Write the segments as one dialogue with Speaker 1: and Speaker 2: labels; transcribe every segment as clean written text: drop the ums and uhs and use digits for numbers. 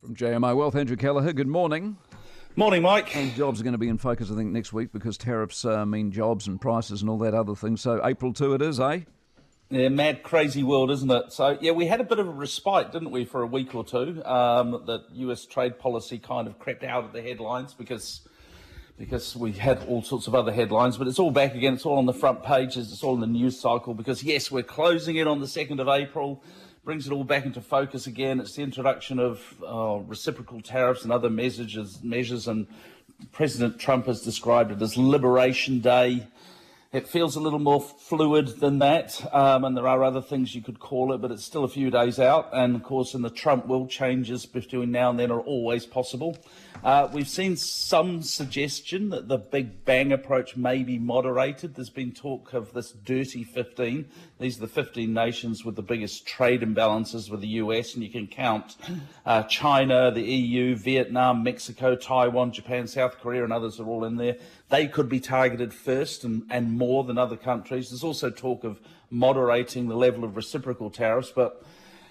Speaker 1: JMI Wealth, Andrew Kelleher, good morning.
Speaker 2: Morning, Mike.
Speaker 1: And jobs are going to be in focus, I think, next week because tariffs mean jobs and prices and all that other thing. So April 2 it is, eh?
Speaker 2: Yeah, mad, crazy world, isn't it? So, yeah, we had a bit of a respite, didn't we, for a week or two? The US trade policy kind of crept out of the headlines because we had all sorts of other headlines, but it's all back again. It's all on the front pages. It's all in the news cycle because, yes, we're closing in on the 2nd of April. Brings it all back into focus again. It's the introduction of reciprocal tariffs and other measures, and President Trump has described it as Liberation Day. It feels a little more fluid than that, and there are other things you could call it, but it's still a few days out. And, of course, in the Trump world, changes between now and then are always possible. We've seen some suggestion that the Big Bang approach may be moderated. There's been talk of this dirty 15. These are the 15 nations with the biggest trade imbalances with the US, and you can count China, the EU, Vietnam, Mexico, Taiwan, Japan, South Korea, and others are all in there. They could be targeted first and more than other countries. There's also talk of moderating the level of reciprocal tariffs, but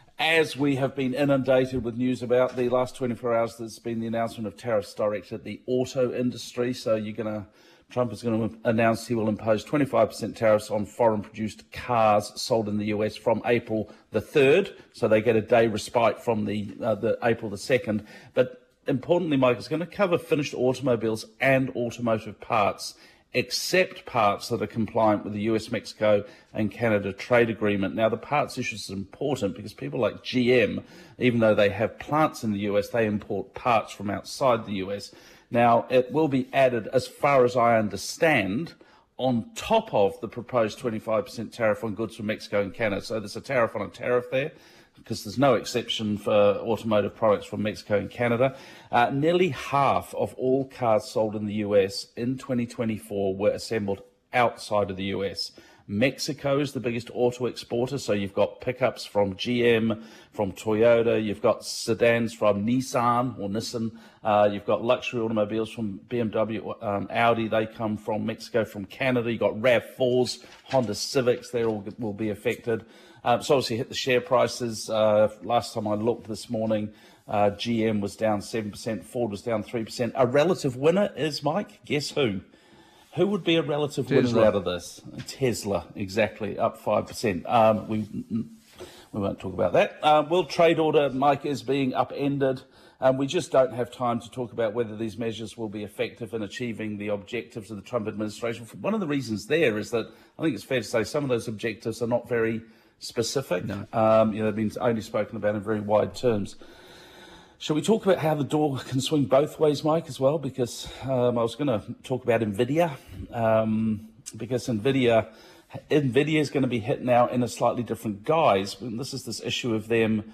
Speaker 2: as we have been inundated with news about the last 24 hours, there's been the announcement of tariffs directed at the auto industry. So Trump is going to announce he will impose 25% tariffs on foreign-produced cars sold in the US from April the 3rd. So they get a day respite from the April the 2nd. But importantly, Mike, it's going to cover finished automobiles and automotive parts, except parts that are compliant with the US, Mexico and Canada trade agreement. Now, the parts issue is important because people like GM, even though they have plants in the US, they import parts from outside the US. Now, it will be added, as far as I understand, on top of the proposed 25% tariff on goods from Mexico and Canada. So there's a tariff on a tariff there, because there's no exception for automotive products from Mexico and Canada. Nearly half of all cars sold in the US in 2024 were assembled outside of the US. Mexico is the biggest auto exporter, so you've got pickups from GM, from Toyota, you've got sedans from Nissan, you've got luxury automobiles from BMW, Audi, they come from Mexico, from Canada, you've got RAV4s, Honda Civics, they all will be affected. So obviously hit the share prices. Last time I looked this morning, GM was down 7%, Ford was down 3%. A relative winner is, Mike, guess who? Who would be a relative winner out of this? Tesla, exactly, up 5%. We won't talk about that. World trade order, Mike, is being upended. We just don't have time to talk about whether these measures will be effective in achieving the objectives of the Trump administration. One of the reasons there is that I think it's fair to say some of those objectives are not very specific. No. They've been only spoken about in very wide terms. Shall we talk about how the door can swing both ways, Mike, as well? Because I was going to talk about NVIDIA, because NVIDIA is going to be hit now in a slightly different guise. This is this issue of them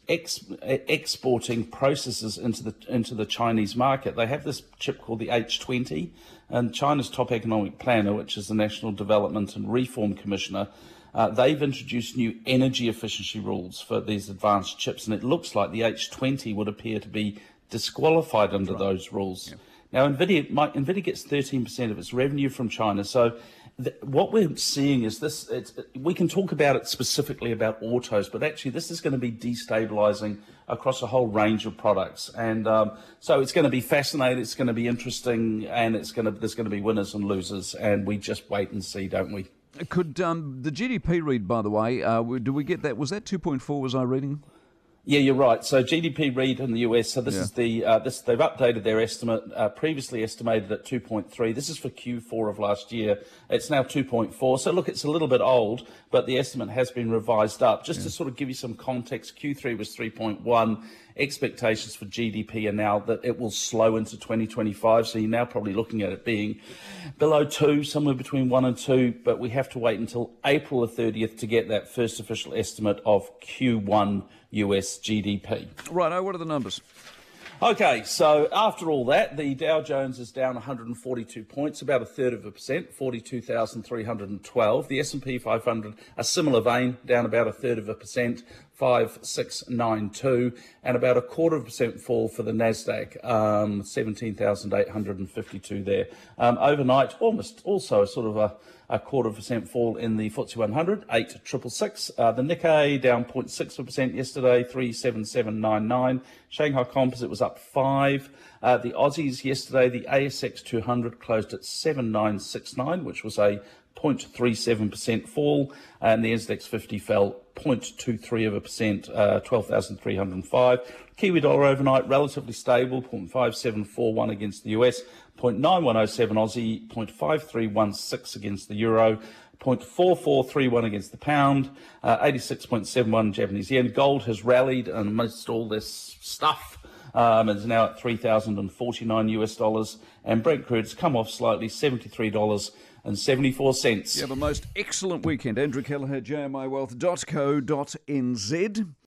Speaker 2: exporting processors into the Chinese market. They have this chip called the H20, and China's top economic planner, which is the National Development and Reform Commissioner, they've introduced new energy efficiency rules for these advanced chips, and it looks like the H20 would appear to be disqualified under those rules. Yeah. Now, NVIDIA gets 13% of its revenue from China, so what we're seeing is this. We can talk about it specifically about autos, but actually this is going to be destabilizing across a whole range of products, and so it's going to be fascinating, it's going to be interesting, and there's going to be winners and losers, and we just wait and see, don't we?
Speaker 1: Could the GDP read, by the way, do we get that? Was that 2.4, was I reading?
Speaker 2: Yeah, you're right. So GDP read in the US, so this is they've updated their estimate, previously estimated at 2.3. This is for Q4 of last year. It's now 2.4. So look, it's a little bit old, but the estimate has been revised up. Just to sort of give you some context, Q3 was 3.1. Expectations for GDP are now that it will slow into 2025. So you're now probably looking at it being below 2, somewhere between 1 and 2. But we have to wait until April the 30th to get that first official estimate of Q1 US GDP.
Speaker 1: Right, what are the numbers?
Speaker 2: Okay, so after all that, the Dow Jones is down 142 points, about 1/3%, 42,312. The S&P 500, a similar vein, down about 1/3%, 5692, and about 0.25% fall for the Nasdaq, 17,852 there. Overnight, almost also a sort of a 0.25% fall in the FTSE 100, 8,666. The Nikkei down 0.6% yesterday, 37799. Shanghai Composite was up 5. The Aussies yesterday, the ASX 200 closed at 7969, which was a 0.37% fall, and the NZX 50 fell 0.23%, 12,305. Kiwi dollar overnight relatively stable, 0.5741 against the US, 0.9107 Aussie, 0.5316 against the euro, 0.4431 against the pound, 86.71 Japanese yen. Gold has rallied amidst all this stuff. It's now at $3,049 US, and Brent crude's come off slightly, $73.74.
Speaker 1: You have a most excellent weekend. Andrew Kelleher, jmiwealth.co.nz.